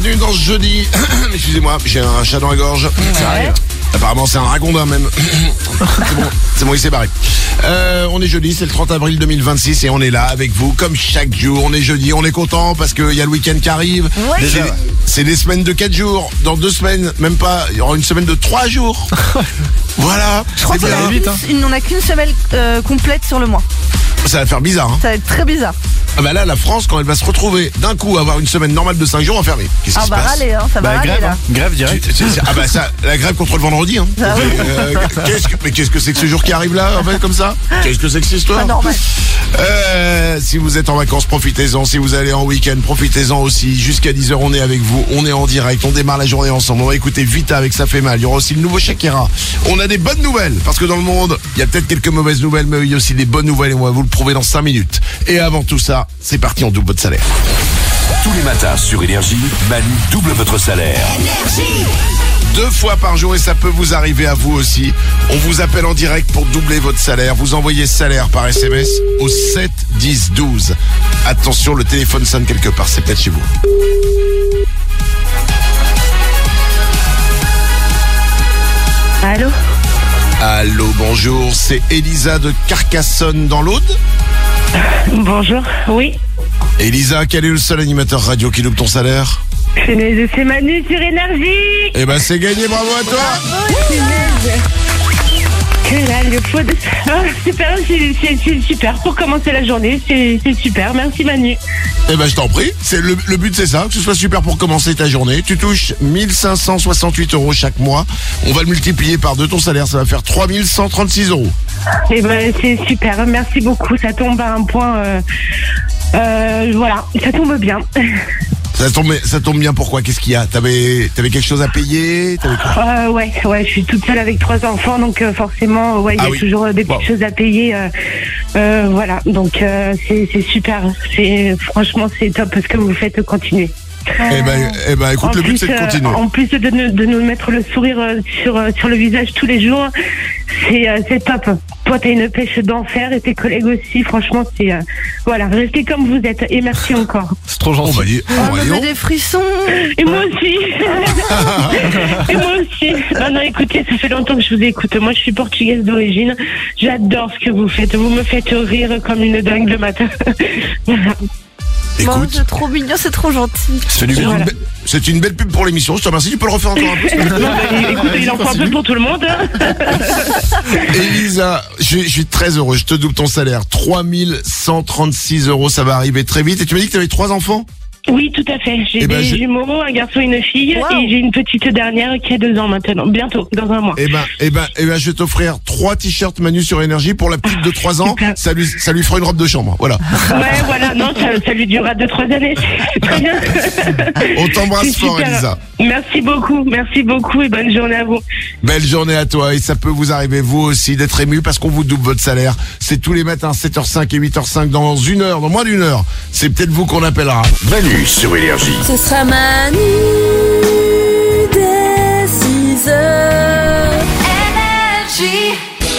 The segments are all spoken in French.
bienvenue dans ce jeudi. Excusez-moi, j'ai un chat dans la gorge. Ça arrive. Apparemment c'est un ragondin même. C'est bon, il s'est barré. On est jeudi, c'est le 30 avril 2026 et on est là avec vous comme chaque jour. On est jeudi, on est content parce qu'il y a le week-end qui arrive. Ouais. C'est des semaines de 4 jours. Dans 2 semaines, même pas, il y aura une semaine de 3 jours. Voilà. Je crois qu'on n'a qu'une semaine complète sur le mois. Ça va faire bizarre, hein. Ça va être très bizarre. Ah bah là, la France, quand elle va se retrouver d'un coup avoir une semaine normale de 5 jours enfermée, qu'est-ce qui se passe? Râler, hein, ça va râler grève, là. hein. Grève direct. Ah bah ça, la grève contre le vendredi, hein. Ah oui. Qu'est-ce que c'est que ce jour qui arrive là, en fait, comme ça? Qu'est-ce que c'est que cette histoire? Pas normal. Si vous êtes en vacances, profitez-en. Si vous allez en week-end, profitez-en aussi. Jusqu'à 10h, on est avec vous. On est en direct. On démarre la journée ensemble. On va écouter Vita avec Ça fait mal. Il y aura aussi le nouveau Shakira. On a des bonnes nouvelles. Parce que dans le monde, il y a peut-être quelques mauvaises nouvelles, mais il y a aussi des bonnes nouvelles et on va vous le prouver dans 5 minutes. Et avant tout ça, c'est parti, on double votre salaire. Tous les matins sur Énergie, Manu double votre salaire. 2 fois par jour et ça peut vous arriver à vous aussi. On vous appelle en direct pour doubler votre salaire. Vous envoyez salaire par SMS au 7 10 12. Attention, le téléphone sonne quelque part, c'est peut-être chez vous. Allô? Allô, bonjour, c'est Elisa de Carcassonne dans l'Aude. Bonjour, oui. Elisa, quel est le seul animateur radio qui double ton salaire? C'est Manu sur Énergie. Eh ben c'est gagné, bravo à toi. Punaise. Que là, le pot de... super, c'est super pour commencer la journée, c'est super, merci Manu. Eh ben je t'en prie, c'est le but c'est ça, que ce soit super pour commencer ta journée. Tu touches 1568 € chaque mois. On va le multiplier par 2, ton salaire, ça va faire 3136 €. Eh ben c'est super, merci beaucoup, ça tombe à un point, voilà, ça tombe bien. Ça tombe bien, pourquoi? Qu'est-ce qu'il y a? T'avais quelque chose à payer? Ouais, je suis toute seule avec 3 enfants, donc forcément, ouais, il y a toujours des petites choses à payer. Voilà, donc c'est super. Franchement, c'est top ce que vous faites, continuer. Eh ben, écoute, le but c'est de continuer. En plus de nous mettre le sourire sur le visage tous les jours, c'est top. Toi, t'as une pêche d'enfer et tes collègues aussi. Franchement, voilà, restez comme vous êtes et merci encore. C'est trop gentil. On me met des frissons. Et moi aussi. Et moi aussi. Non, écoutez, ça fait longtemps que je vous écoute. Moi, je suis portugaise d'origine. J'adore ce que vous faites. Vous me faites rire comme une dingue le matin. Voilà. Écoute, Bon, c'est trop mignon, c'est trop gentil. c'est une belle pub pour l'émission, je te remercie. Tu peux le refaire encore un peu? Écoutez, il en faut un peu pour tout le monde. Elisa, je suis très heureux, je te double ton salaire. 3136 €, ça va arriver très vite. Et tu m'as dit que tu avais 3 enfants? Oui, tout à fait. J'ai des jumeaux, un garçon et une fille. Wow. Et j'ai une petite dernière qui a 2 ans maintenant. Bientôt, dans un mois. Eh ben, je vais t'offrir 3 t-shirts Manu sur Énergie pour la petite de 3 ans. Ça lui fera une robe de chambre. Voilà. Ouais, voilà. Non, ça lui durera 2-3 années. C'est très bien. On t'embrasse C'est fort, super. Elisa. Merci beaucoup et bonne journée à vous. Belle journée à toi. Et ça peut vous arriver, vous aussi, d'être ému parce qu'on vous double votre salaire. C'est tous les matins, 7h05 et 8h05. Dans moins d'une heure, c'est peut-être vous qu'on appellera. Manu sur Énergie. Ce sera Manu dès 6h. Énergie.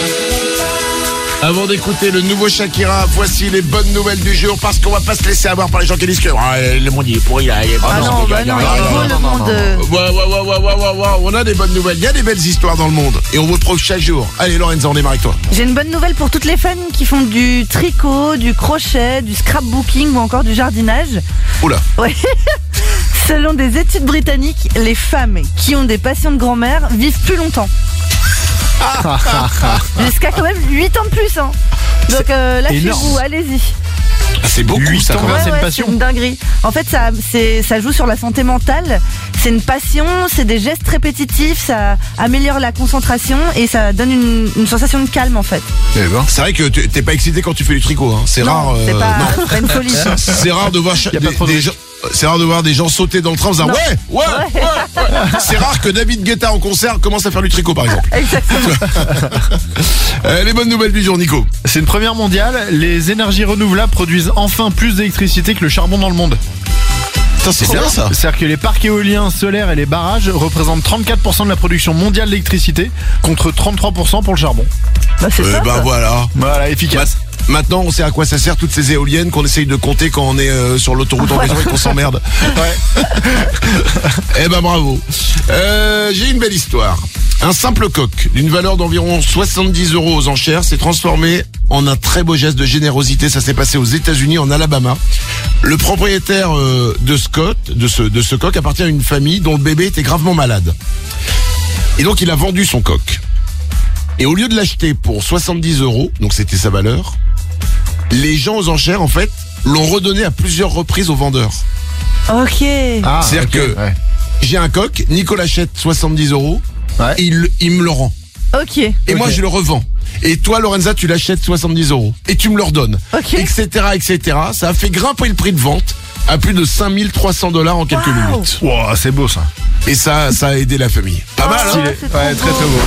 Avant d'écouter le nouveau Shakira, voici les bonnes nouvelles du jour parce qu'on va pas se laisser avoir par les gens qui disent que le monde il est pourri. Ah non, il est beau le monde. Ouais, on a des bonnes nouvelles. Il y a des belles histoires dans le monde et on vous le prouve chaque jour. Allez Lorenza, on démarre avec toi. J'ai une bonne nouvelle pour toutes les femmes qui font du tricot, du crochet, du scrapbooking ou encore du jardinage. Oula. Ouais. Selon des études britanniques, les femmes qui ont des passions de grand-mère vivent plus longtemps. Jusqu'à quand même 8 ans de plus, hein. Donc lâchez-vous, allez-y. C'est beaucoup ça quand même. C'est une passion. C'est une dinguerie. En fait, ça joue sur la santé mentale. C'est une passion, c'est des gestes répétitifs, ça améliore la concentration et ça donne une sensation de calme en fait. C'est vrai que t'es pas excité quand tu fais du tricot, hein. C'est rare. C'est pas une folie. C'est rare de voir c'est rare de voir des gens sauter dans le train en disant ouais. C'est rare que David Guetta en concert commence à faire du tricot par exemple. Exactement. Les bonnes nouvelles du jour, Nico. C'est une première mondiale. Les énergies renouvelables produisent enfin plus d'électricité que le charbon dans le monde. C'est bien ça. C'est-à-dire que les parcs éoliens, solaires et les barrages représentent 34% de la production mondiale d'électricité contre 33% pour le charbon. Bah, c'est ça. Voilà. Voilà, efficace. Maintenant, on sait à quoi ça sert toutes ces éoliennes qu'on essaye de compter quand on est sur l'autoroute en région et qu'on s'emmerde. Eh ben bravo. J'ai une belle histoire. Un simple coq d'une valeur d'environ 70 € aux enchères s'est transformé en un très beau geste de générosité. Ça s'est passé aux États-Unis, en Alabama. Le propriétaire de ce coq appartient à une famille dont le bébé était gravement malade. Et donc il a vendu son coq. Et au lieu de l'acheter pour 70 €, donc c'était sa valeur, les gens aux enchères en fait l'ont redonné à plusieurs reprises au vendeur. Ok. C'est-à-dire que j'ai un coq, Nico l'achète 70 €, et il me le rend. Ok. Et moi je le revends. Et toi Lorenza tu l'achètes 70 € et tu me le redonnes. Ok. Etc. Ça a fait grimper le prix de vente à plus de 5300 $ en quelques minutes. Wow, c'est beau ça. Et ça a aidé la famille. Pas mal, hein? Stylé. c'est trop Ouais, très beau. très beau.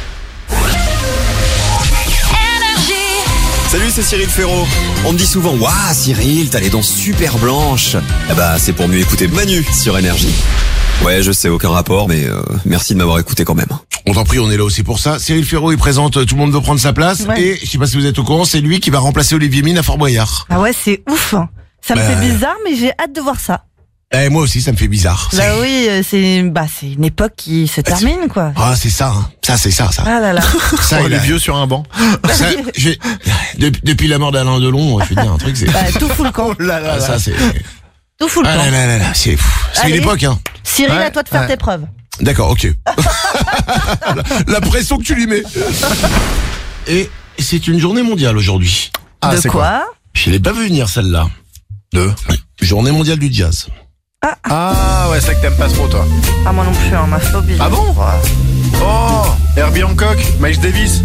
Salut, c'est Cyril Ferraud. On me dit souvent, waouh Cyril, t'as les dents super blanches. Eh bah, c'est pour mieux écouter Manu sur Énergie. Ouais, je sais, aucun rapport, mais merci de m'avoir écouté quand même. On t'en prie, on est là aussi pour ça. Cyril Ferraud, il présente Tout le monde veut prendre sa place. Ouais. Et je sais pas si vous êtes au courant, c'est lui qui va remplacer Olivier Mine à Fort Boyard. Ah ouais, c'est ouf. Hein. Ça me fait bizarre, mais j'ai hâte de voir ça. Eh, moi aussi, ça me fait bizarre. Bah oui, c'est une époque qui se termine, quoi. Ah, c'est ça, hein. Ça. Ah là là. Ça, Oh, il les a- vieux sur un banc. ça, depuis la mort d'Alain Delon, je vais te dire un truc, c'est... Bah, tout fout le camp. Ah, ça, c'est... Tout fout le Ah camp. là, c'est fou. C'est une Allez. époque, hein. Cyril, Ouais, à toi de faire ouais. tes preuves. D'accord, ok. la pression que tu lui mets. Et c'est une journée mondiale aujourd'hui. Ah, de c'est quoi Je l'ai pas vu venir, celle-là. Journée mondiale du jazz. Ah ouais, c'est ça que t'aimes pas trop toi. Ah, moi non plus, hein, ma phobie. Ah bon? Oh, Herbie Hancock, Miles Davis,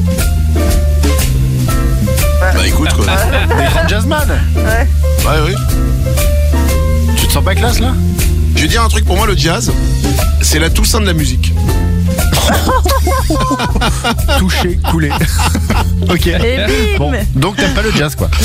Bah écoute, quoi. des grands jazzman. Ouais. Ouais, oui. Tu te sens pas classe là? Je vais dire un truc, pour moi, le jazz, c'est la Toussaint de la musique. Touché, coulé. Ok. Et bim. Bon, donc t'aimes pas le jazz quoi.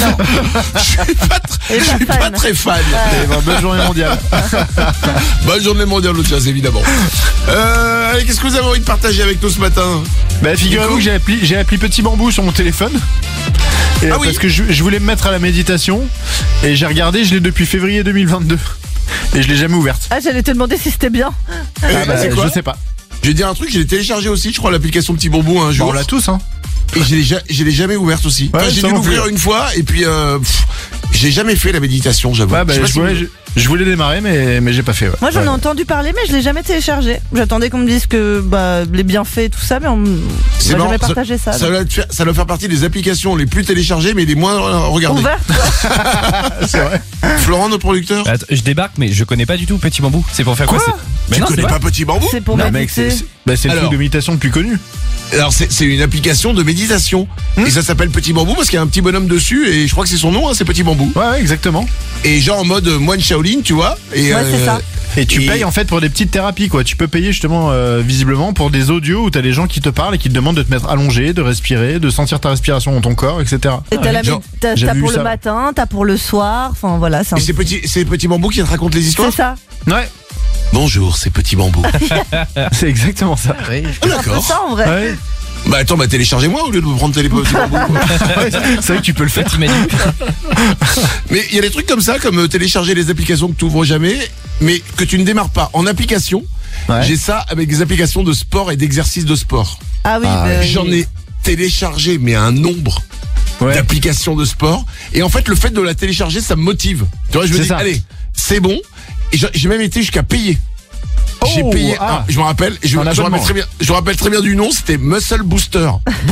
Et Je suis pas très fan. Eh ben, bonne journée mondiale. Bonne journée mondiale au jazz, évidemment. Allez, qu'est-ce que vous avez envie de partager avec nous ce matin? Bah figurez-vous que j'ai appelé Petit Bambou sur mon téléphone. Et, Ah oui. parce que je voulais me mettre à la méditation et j'ai regardé, je l'ai depuis février 2022 et je l'ai jamais ouverte. Ah, j'allais te demander si c'était bien. Ah bah, c'est quoi? je sais pas. Je vais dire un truc, je l'ai téléchargé aussi, je crois, l'application Petit Bambou un Bon, jour. on l'a tous hein. Et je l'ai jamais ouverte aussi. Ouais, Enfin, j'ai ça dû non plus. l'ouvrir une fois et puis j'ai jamais fait la méditation, j'avoue. Ouais, bah, Je sais pas si je voulais démarrer mais j'ai pas fait. Ouais. Moi, j'en ai Ouais. entendu parler, mais je l'ai jamais téléchargé. J'attendais qu'on me dise que les bienfaits et tout ça, mais on m'a marrant, jamais partagé ça. Ça doit faire partie des applications les plus téléchargées mais les moins regardées. Ouvert. C'est vrai. Florent, notre producteur. Attends, je débarque, mais je connais pas du tout Petit Bambou. C'est pour faire quoi, Quoi Mais Tu non, connais c'est pas vrai. Petit Bambou? C'est pour Non, mec, méditer. c'est le Alors. truc de méditation le plus connu. Alors c'est une application de méditation et ça s'appelle Petit Bambou parce qu'il y a un petit bonhomme dessus et je crois que c'est son nom, hein, c'est Petit Bambou. Ouais, exactement. Et genre en mode moine Shaolin, tu vois. Et Ouais, c'est ça. Et tu Et- payes en fait pour des petites thérapies quoi. Tu peux payer justement visiblement pour des audios où t'as des gens qui te parlent et qui te demandent de te mettre allongé, de respirer, de sentir ta respiration dans ton corps, etc. Et t'as la genre, t'as j'avais pour vu le ça. matin, t'as pour le soir, enfin voilà, c'est c'est Petit Bambou qui te raconte les histoires. c'est ça. Ouais, Bonjour, c'est Petit Bambou. c'est exactement ça. Ah, C'est un peu d'accord. ça en vrai. Ouais. Bah attends, téléchargez-moi au lieu de vous prendre Petit Bambou. C'est vrai que tu peux le faire. Petit Manu. Mais il y a des trucs comme ça, comme télécharger les applications que tu ouvres jamais, mais que tu ne démarres pas. En application, Ouais. j'ai ça avec des applications de sport et d'exercices de sport. Ah oui, Ah, bah, J'en ai téléchargé, mais un nombre Ouais. d'applications de sport. Et en fait, le fait de la télécharger, ça me motive. Tu vois, je me C'est dis, ça. allez, c'est bon. Et j'ai même été jusqu'à payer. J'ai Oh, payé, ah. je me rappelle, je Un me abonnement. rappelle très bien, je me rappelle très bien du nom, c'était Muscle Booster.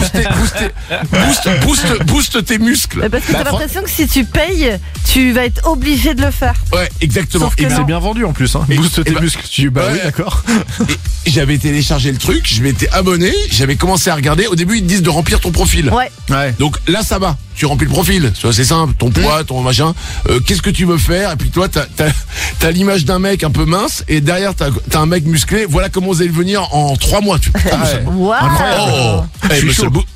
Booste tes muscles. Parce que Bah, t'as l'impression que si tu payes, tu vas être obligé de le faire. Ouais, exactement. Sauf que Et Et non. c'est bien vendu en plus. Hein. Et- Booste et tes bah- muscles. Tu dis, bah Ouais. oui, d'accord. Et j'avais téléchargé le truc, je m'étais abonné, j'avais commencé à regarder. Au début, ils te disent de remplir ton profil. Ouais. Ouais. Donc là, ça va. Tu remplis le profil. Tu vois, c'est simple. Ton poids, ton machin. Qu'est-ce que tu veux faire? Et puis toi, t'as l'image d'un mec un peu mince et derrière, t'as un mec musclé. Voilà comment vous allez le venir en 3 mois. Tu... Waouh. Oh, Je suis chaud.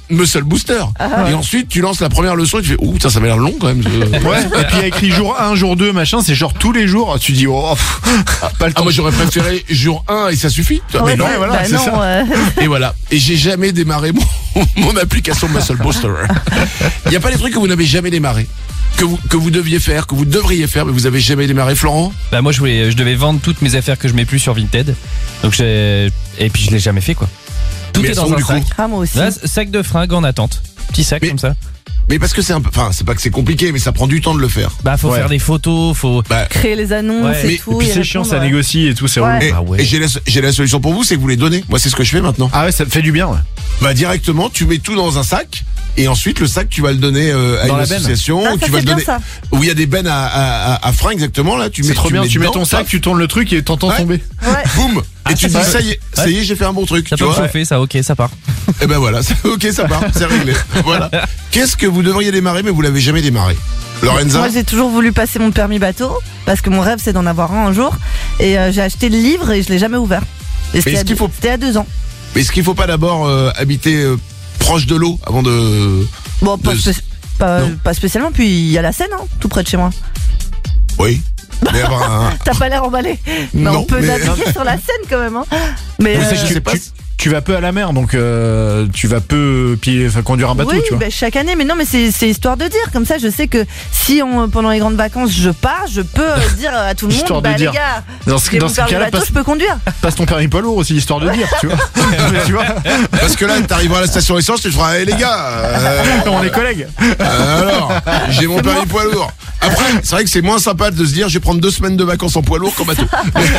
Muscle Booster. Et ensuite, tu lances la première leçon et tu fais, ouh, ça m'a l'air long quand même. Ouais, et puis il y a écrit jour 1, jour 2, machin, c'est genre tous les jours. Tu dis, oh, pas le temps. Moi, j'aurais préféré jour 1 et ça suffit. Ouais, mais non, voilà, c'est ça. Et voilà. Et j'ai jamais démarré mon application Muscle Booster. Il n'y a pas des trucs que vous n'avez jamais démarré, que vous deviez faire, que vous devriez faire, mais vous avez jamais démarré, Florent? Bah moi je devais vendre toutes mes affaires que je mets plus sur Vinted. Donc et puis je l'ai jamais fait quoi. Tout Mais est elles dans sont un du coup sac. Ah, moi aussi. Là, sac de fringues en attente. Petit sac Mais- comme ça. Mais parce que c'est un peu, enfin, c'est pas que c'est compliqué, mais ça prend du temps de le faire. Bah faut Ouais. faire des photos, faut. Bah, Créer les annonces Ouais. et Mais- tout. Et puis y c'est chiant, répondre, ça négocie et tout, c'est Ouais. relou. et, Ah ouais. et j'ai la solution pour vous, c'est que vous les donnez. Moi, c'est ce que je fais maintenant. Ah ouais, ça te fait du bien, ouais. Bah, directement, tu mets tout dans un sac. Et ensuite, le sac, tu vas le donner à Dans une la benne. association. Ah, ou ça, tu vas c'est le bien, donner. ça. Où il y a des bennes à frein exactement là. Tu C'est mets, trop bien, tu mets dedans, ton sac, paf, tu tournes le truc et t'entends Ouais. tomber. Ouais. boum. Et tu te dis ça, ça y est, j'ai fait un bon truc. Ça Tu peut me vois. chauffer, ça, ok, ça part. Et ben voilà, ok, ça part, c'est réglé. Voilà. Qu'est-ce que vous devriez démarrer mais vous l'avez jamais démarré? Lorenza? Moi, j'ai toujours voulu passer mon permis bateau parce que mon rêve, c'est d'en avoir un jour. Et j'ai acheté le livre et je l'ai jamais ouvert. Et c'était est-ce qu'il faut- c'était à 2 ans. Mais est-ce qu'il faut pas d'abord habiter proche de l'eau avant de... Bon, pas, De- Non. pas spécialement. Puis il y a la Seine, hein, tout près de chez moi. Oui. Mais avoir un... T'as pas l'air emballé. Mais Non, on peut mais- naviguer sur la Seine quand même. Hein. Mais Oui, ça, je sais pas. Tu vas peu à la mer, donc tu vas peu conduire un bateau, oui, tu vois. bah, chaque année. Mais non, mais c'est histoire de dire. Comme ça, je sais que si pendant les grandes vacances je pars, je peux dire à tout le Histoire monde, de bah dire. les gars, Dans ce, j'ai dans mon ce permis cas-là, bateau, je peux conduire. passe ton permis poids lourd aussi, histoire de dire, tu vois. Mais tu vois, Parce que là, t'arriveras à la station essence, tu te feras, hey, les gars, on est collègues. alors, j'ai mon permis poids lourd. Après, c'est vrai que c'est moins sympa de se dire, je vais prendre 2 semaines de vacances en poids lourd qu'en bateau.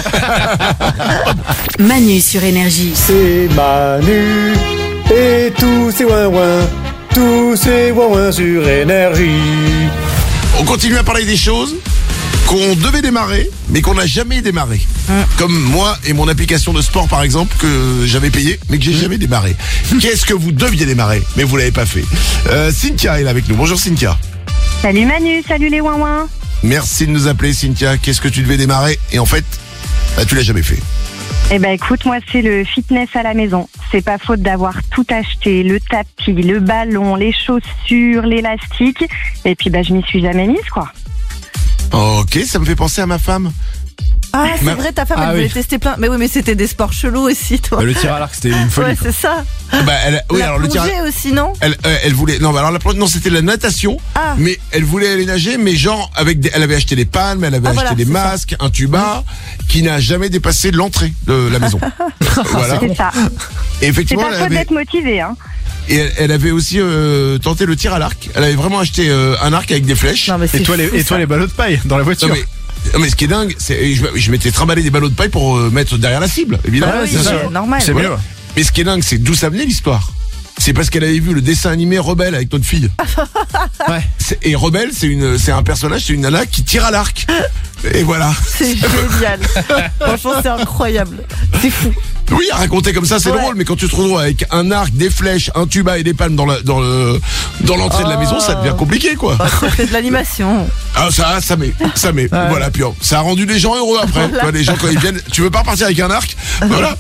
Manu sur Énergie. C'est Manu et tous ces ouin-ouin sur Énergie. On continue à parler des choses qu'on devait démarrer, mais qu'on n'a jamais démarré. Comme moi et mon application de sport, par exemple, que j'avais payé, mais que j'ai jamais démarré. Qu'est-ce que vous deviez démarrer, mais vous l'avez pas fait? Cynthia est là avec nous. Bonjour Cynthia. Salut Manu, salut les ouin-ouin. Merci de nous appeler, Cynthia. Qu'est-ce que tu devais démarrer? Et en fait, bah, tu l'as jamais fait. Eh ben écoute, moi c'est le fitness à la maison. C'est pas faute d'avoir tout acheté, le tapis, le ballon, les chaussures, l'élastique. Et puis bah je m'y suis jamais mise quoi. Ok, ça me fait penser à ma femme. Ah, c'est Ma- vrai, ta femme, Ah elle oui. voulait tester plein. Mais oui, mais c'était des sports chelous aussi, toi. Le tir à l'arc, c'était une folie. Ouais, quoi. c'est ça. Bah, oui, la alors le plongée tir. aussi, non? Elle voulait. Non, bah, alors non, c'était la natation. Ah. Mais elle voulait aller nager, mais genre elle avait acheté des palmes, elle avait Ah, voilà, acheté des c'est ça. masques, un tuba, qui n'a jamais dépassé l'entrée de la maison. Voilà. C'est ça. Et C'est effectivement, pas faute d'être motivée, hein. elle avait aussi tenté le tir à l'arc. Elle avait vraiment acheté un arc avec des flèches. Non, mais c'est Et toi, fou, les ballots de paille dans la voiture. Non, mais ce qui est dingue, c'est je m'étais trimballé des ballots de paille pour mettre derrière la cible, évidemment. Ah oui, c'est ça. c'est normal. C'est Voilà. mieux. Mais ce qui est dingue, c'est d'où ça venait l'histoire. C'est parce qu'elle avait vu le dessin animé Rebelle avec notre fille. Ouais. Et Rebelle, c'est un personnage, c'est une nana qui tire à l'arc. Et voilà. C'est génial. Franchement, c'est incroyable. C'est fou. Oui, à raconter comme ça, c'est Ouais. drôle, mais quand tu te retrouves avec un arc, des flèches, un tuba et des palmes dans l'entrée de la maison, ça devient compliqué, quoi. Bah, ça fait de l'animation. Ah, ça met. Voilà, puis ça a rendu les gens heureux après. Voilà. Tu vois, les gens, quand ils viennent, tu veux pas repartir avec un arc? Voilà.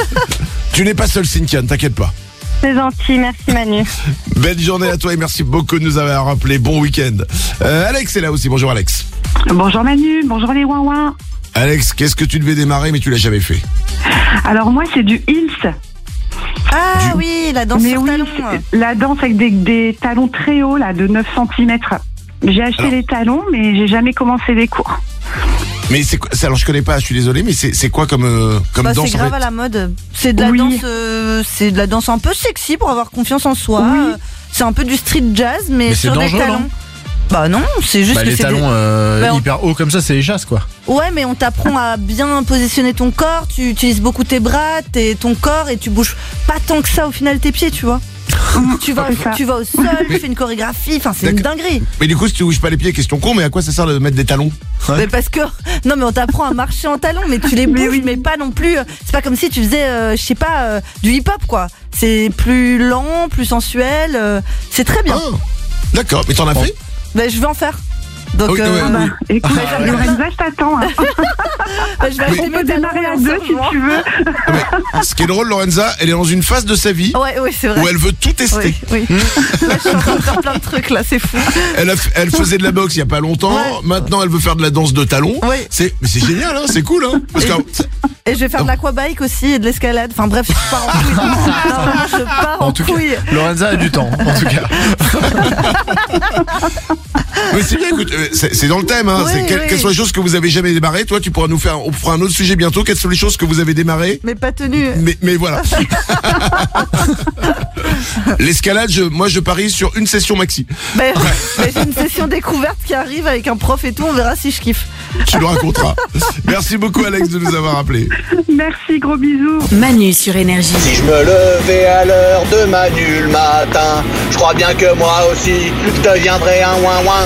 Tu n'es pas seul, Cynthia, ne t'inquiète pas. C'est gentil, merci Manu. Belle journée à toi et merci beaucoup de nous avoir rappelé. Bon week-end. Alex est là aussi. Bonjour Alex. Bonjour Manu, bonjour les ouin-ouin. Alex, qu'est-ce que tu devais démarrer mais tu l'as jamais fait? Alors moi c'est du Hills. Ah oui, la danse Mais sur oui, talon. c'est la danse avec des talons très hauts là, de 9 cm. J'ai acheté Alors. les talons, mais j'ai jamais commencé les cours. Mais alors je connais pas, je suis désolé, mais c'est quoi comme Bah, danse c'est en grave fait à la mode. C'est de la Oui. danse, c'est de la danse un peu sexy pour avoir confiance en soi. Oui. C'est un peu du street jazz, mais Mais c'est sur des dangereux, talons. non Bah non, c'est juste Bah, que les c'est talons Bah, on- hyper hauts comme ça, c'est les chasses, quoi. Ouais, mais on t'apprend à bien positionner ton corps. Tu utilises beaucoup tes bras, ton corps, et tu bouges pas tant que ça au final tes pieds, tu vois. tu vas au sol, tu fais une chorégraphie. Enfin, c'est une D'accord. dinguerie. Mais du coup, si tu bouges pas les pieds, question con, mais à quoi ça sert de mettre des talons? Mais parce que non, mais on t'apprend à marcher en talons, mais tu les bouges, mais pas non plus. C'est pas comme si tu faisais, je sais pas, du hip-hop quoi. C'est plus lent, plus sensuel. C'est très bien. Ah, d'accord, mais t'en as fait? Ben, je vais en faire. Donc, Oui, Écoute, Lorenza, je t'attends. Hein. je vais acheter On peut mes talons démarrer à en deux si servant. tu veux. Ce qui est drôle, Lorenza, elle est dans une phase de sa vie Ouais, c'est vrai. où elle veut tout tester. Oui. Là, je suis en train de faire plein de trucs, là, c'est fou. Elle faisait de la boxe il y a pas longtemps. Ouais. Maintenant, elle veut faire de la danse de talons. Oui. Mais c'est génial, hein, c'est cool, hein. Parce que Et je vais faire de l'aquabike aussi et de l'escalade. Enfin bref, je pars en couille. Non, je pars en tout cas, couille. Lorenza a du temps, en tout cas. mais c'est bien, écoute, c'est dans le thème, hein. Oui, Quelles sont les choses que vous avez jamais démarrées? Toi, tu pourras nous faire, on fera un autre sujet bientôt. Quelles sont les choses que vous avez démarrées? Mais pas tenu. Mais voilà. L'escalade, moi je parie sur une session maxi. Mais j'ai une session découverte qui arrive avec un prof et tout, on verra si je kiffe. Tu le raconteras. Merci beaucoup Alex de nous avoir appelé. Merci, gros bisous. Manu sur Énergie. Si je me levais à l'heure de Manu le matin, je crois bien que moi aussi, je deviendrais un ouin-ouin.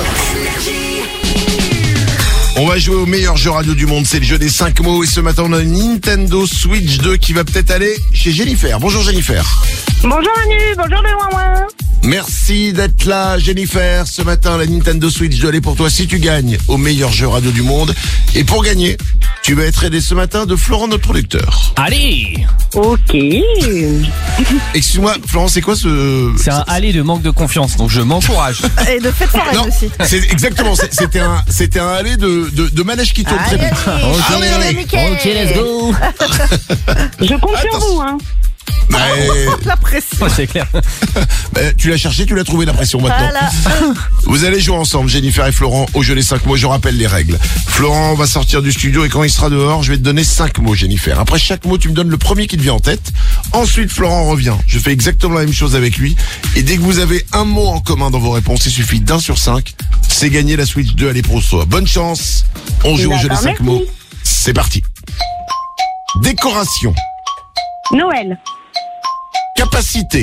On va jouer au meilleur jeu radio du monde, c'est le jeu des 5 mots. Et ce matin on a une Nintendo Switch 2 qui va peut-être aller chez Jennifer. Bonjour Jennifer. Bonjour Manu, bonjour le ouin-ouin. Merci d'être là Jennifer. Ce matin la Nintendo Switch 2 elle est pour toi si tu gagnes au meilleur jeu radio du monde. Et pour gagner, tu vas être aidé ce matin de Florent notre producteur. Allez. Ok. Excuse-moi Florent, c'est quoi ce... C'est un aller de manque de confiance, donc je m'encourage. Et de fête foraine Non, aussi. c'est exactement, c'était un aller de manège qui tourne très vite. Allez. Ok, let's go. Je compte sur vous, hein. La pression. C'est clair. Tu l'as cherché, tu l'as trouvé la pression maintenant. Voilà. Vous allez jouer ensemble, Jennifer et Florent, au jeu des 5 mots. Je rappelle les règles. Florent va sortir du studio et quand il sera dehors, je vais te donner 5 mots, Jennifer. Après chaque mot, tu me donnes le premier qui te vient en tête. Ensuite, Florent revient. Je fais exactement la même chose avec lui. Et dès que vous avez un mot en commun dans vos réponses, il suffit d'1 sur 5. C'est gagné la Switch 2, allez pour soi. Bonne chance. On joue au jeu des 5 merci. mots. C'est parti. Décoration. Noël. Capacité.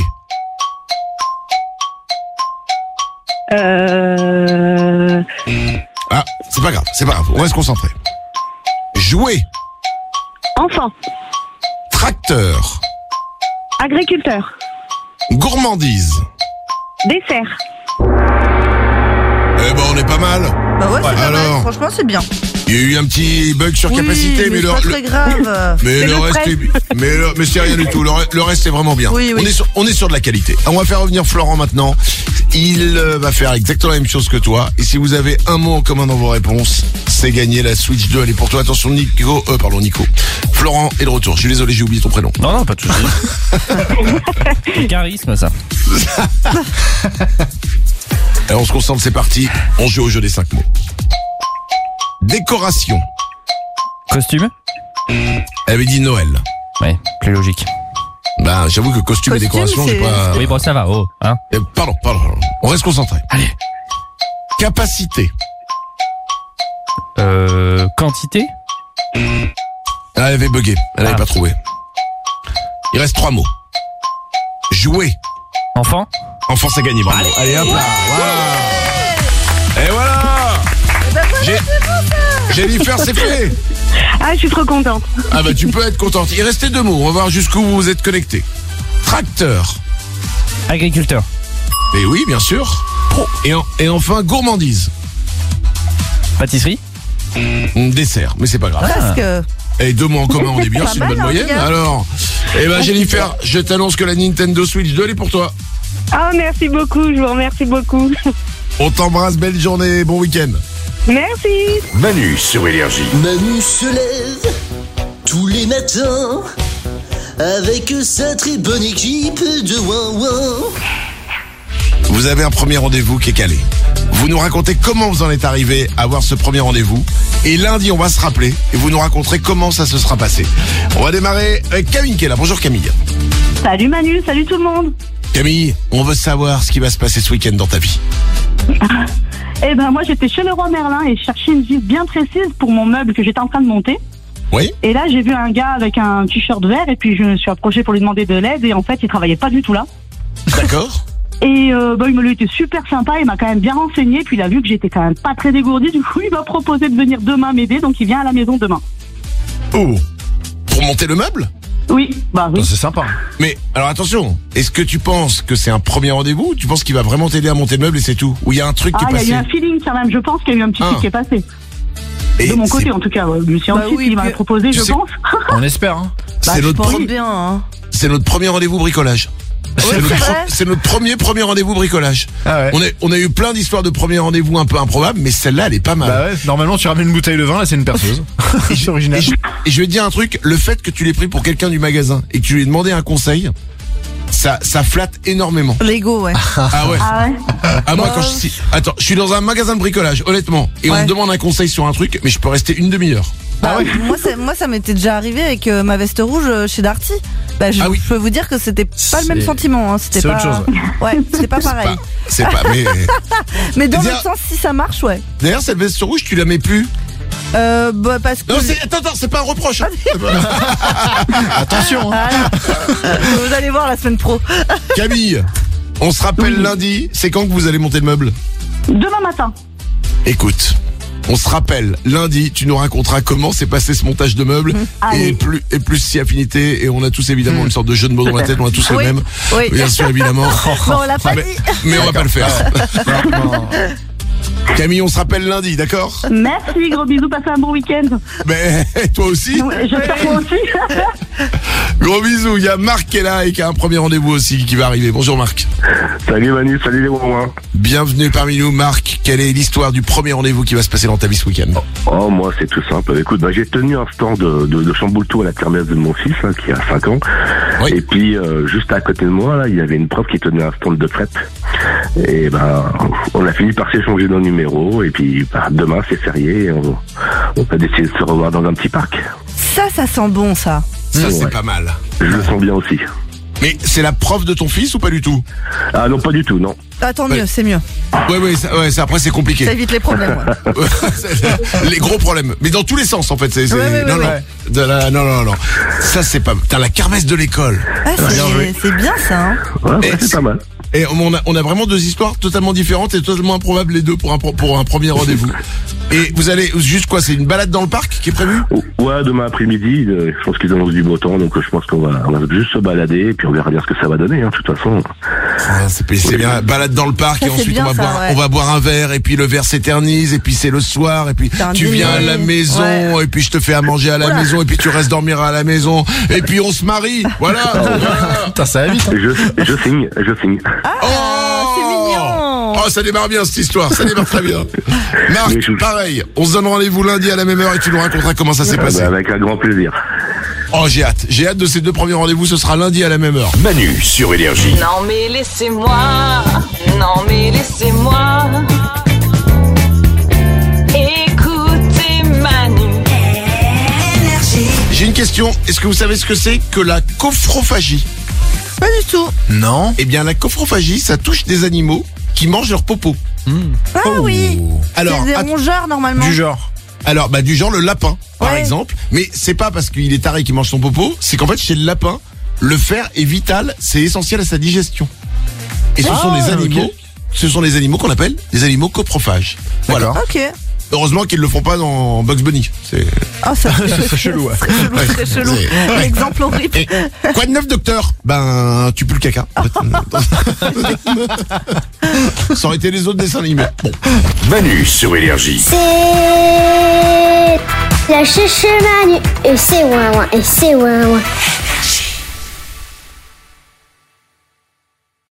Ah, c'est pas grave, on va se concentrer. Jouer. Enfant. Tracteur. Agriculteur. Gourmandise. Dessert. Eh ben on est pas mal. Bah ouais, c'est pas mal. Alors, Franchement, c'est bien. il y a eu un petit bug sur Oui, capacité, mais c'est pas très grave. mais le le reste prêt. mais c'est rien du tout. Le reste est vraiment bien. Oui. On est sur de la qualité. On va faire revenir Florent maintenant. Il va faire exactement la même chose que toi. Et si vous avez un mot en commun dans vos réponses, c'est gagné la Switch 2. Elle est pour toi. Attention Nico. Florent est de retour. Je suis désolé, j'ai oublié ton prénom. Non, pas de soucis. Le charisme, ça. Alors on se concentre, c'est parti. On joue au jeu des 5 mots. Décoration. Costume. Elle avait dit Noël. Ouais, plus logique. Ben, j'avoue que costume et Costume, décoration, j'ai c'est- pas... Oui, bon, ça va, oh, hein. Pardon. On reste concentré. Allez. Capacité. Quantité. Elle avait bugué. Elle n'avait pas trouvé. Il reste 3 mots. Jouer. Enfant. Enfant, ça gagne. Bravo. Allez, hop là. Voilà. Et voilà. Jennifer, c'est fait. Ah, je suis trop contente. Ah bah tu peux être contente. Il restait 2 mots. On va voir jusqu'où vous êtes connectés. Tracteur. Agriculteur. Et oui, bien sûr. Et enfin, gourmandise. Pâtisserie. Dessert, mais c'est pas grave. Presque. Et 2 mots en commun, on est bien, Pas c'est une mal, bonne hein, moyenne. les gars. Alors, Jennifer, je t'annonce que la Nintendo Switch 2, elle est pour toi. Ah, merci beaucoup, je vous remercie beaucoup. On t'embrasse, belle journée, bon week-end. Merci. Manu sur Énergie. Manu se lève tous les matins avec sa très bonne équipe de ouin-ouin. Vous avez un premier rendez-vous qui est calé. Vous nous racontez comment vous en êtes arrivé à avoir ce premier rendez-vous. Et lundi, on va se rappeler et vous nous raconterez comment ça se sera passé. On va démarrer avec Camille qui est là. Bonjour Camille. Salut Manu, salut tout le monde. Camille, on veut savoir ce qui va se passer ce week-end dans ta vie. Eh ben moi j'étais chez Leroy Merlin et je cherchais une vis bien précise pour mon meuble que j'étais en train de monter. Oui. Et là j'ai vu un gars avec un t-shirt vert et puis je me suis approchée pour lui demander de l'aide et en fait il travaillait pas du tout là. D'accord. Et il me était super sympa, il m'a quand même bien renseigné, puis il a vu que j'étais quand même pas très dégourdie, du coup il m'a proposé de venir demain m'aider, donc il vient à la maison demain. Oh. Pour monter le meuble ? Oui, bah oui. C'est sympa. Mais alors attention, est-ce que tu penses que c'est un premier rendez-vous ou tu penses qu'il va vraiment t'aider à monter le meuble et c'est tout? Ou il y a un truc qui est Il y passé? a eu un feeling quand même, je pense qu'il y a eu un petit truc qui est passé. Et de mon côté en tout cas, c'est ensuite il m'a proposé, je pense. On espère. Hein. C'est notre bien. Hein. C'est notre premier rendez-vous bricolage. C'est notre premier rendez-vous bricolage. Ah ouais. On a eu plein d'histoires de premiers rendez-vous un peu improbables, mais celle-là, elle est pas mal. Bah ouais, normalement tu ramènes une bouteille de vin, là c'est une perceuse. C'est original. Et je vais te dire un truc, le fait que tu l'aies pris pour quelqu'un du magasin et que tu lui aies demandé un conseil, ça flatte énormément. L'ego, ouais. Ah ouais. Moi quand je suis dans un magasin de bricolage, honnêtement, et on me demande un conseil sur un truc, mais je peux rester une demi-heure. Moi ça m'était déjà arrivé avec ma veste rouge chez Darty. Bah, je peux vous dire que c'était pas le même sentiment. Hein. C'était pas. Autre chose. Ouais, c'était pas pareil. C'est pas. Mais dans l'autre sens, si ça marche, ouais. D'ailleurs, cette veste rouge, tu la mets plus? Parce que. Non, attends, c'est pas un reproche. Hein. Attention. Hein. Vous allez voir la semaine pro. Camille, on se rappelle lundi. C'est quand que vous allez monter le meuble? Demain matin. Écoute. On se rappelle, lundi, tu nous raconteras comment s'est passé ce montage de meubles et plus si affinité, et on a tous évidemment une sorte de jeu de mots dans la tête, on a tous le même. Oui. Bien sûr, évidemment. Non, on l'a pas dit. Mais on va pas le faire. Camille, on se rappelle lundi, d'accord? Merci, gros bisous, passez un bon week-end. Mais toi aussi? J'espère toi aussi. Gros bisous, il y a Marc qui est là et qui a un premier rendez-vous aussi qui va arriver. Bonjour Marc. Salut Manu, salut les Ouin. Bienvenue parmi nous Marc. Quelle est l'histoire du premier rendez-vous qui va se passer dans ta vie ce week-end? Oh moi c'est tout simple. Écoute, j'ai tenu un stand de chamboule-tout à la kermesse de mon fils là, qui a 5 ans. Oui. Et puis juste à côté de moi là, il y avait une prof qui tenait un stand de crêpes. Et on a fini par s'échanger nos numéros. Et puis demain c'est férié. Et on va décider de se revoir dans un petit parc. Ça sent bon ça. Ça c'est pas mal. Je le sens bien aussi. Mais c'est la prof de ton fils ou pas du tout? Ah non, pas du tout, non. Tant mieux, c'est mieux. Ouais, après c'est compliqué. Ça évite les problèmes. Ouais. Les gros problèmes. Mais dans tous les sens en fait. Non. Ça c'est pas. T'as la kermesse de l'école. Ah, c'est bien ça. Hein. Ouais, c'est pas mal. Et on a vraiment deux histoires totalement différentes et totalement improbables les deux pour un premier rendez-vous. Et vous allez juste quoi? C'est une balade dans le parc qui est prévue? Ouais, demain après-midi. Je pense qu'ils annoncent du beau temps, donc je pense qu'on va juste se balader et puis on verra bien ce que ça va donner. Hein, de toute façon. C'est bien. Balade dans le parc et ensuite on va boire un verre et puis le verre s'éternise et puis c'est le soir et puis tu viens à la maison et puis je te fais à manger à la maison et puis tu restes dormir à la maison et puis on se marie. Voilà. Putain, ça va vite. Je signe. C'est mignon. Oh, ça démarre bien cette histoire, ça démarre très bien. Marc, pareil, on se donne rendez-vous lundi à la même heure et tu nous raconteras comment ça s'est passé. Avec un grand plaisir. Oh, j'ai hâte de ces deux premiers rendez-vous, ce sera lundi à la même heure. Manu sur Énergie. Non mais laissez-moi, écoutez Manu. Énergie. J'ai une question, est-ce que vous savez ce que c'est que la cophrophagie? Pas du tout. Non. Eh bien la cophrophagie, ça touche des animaux qui mangent leur popo. Ah oui. Alors, c'est des rongeurs normalement. Du genre. Alors, du genre le lapin, par exemple. Mais c'est pas parce qu'il est taré qu'il mange son popo, c'est qu'en fait, chez le lapin, le fer est vital, c'est essentiel à sa digestion. Et ce sont des animaux qu'on appelle des animaux coprophages. Voilà. Ok. Heureusement qu'ils le font pas dans Bugs Bunny. C'est c'est chelou. Très chelou. L'exemple horrible. Et, quoi de neuf, docteur? Tu pues le caca. Ça aurait été les autres dessins animés. Bon. Manu sur Énergie. C'est la chouchou Manu et c'est ouin ouin et c'est ouin ouin.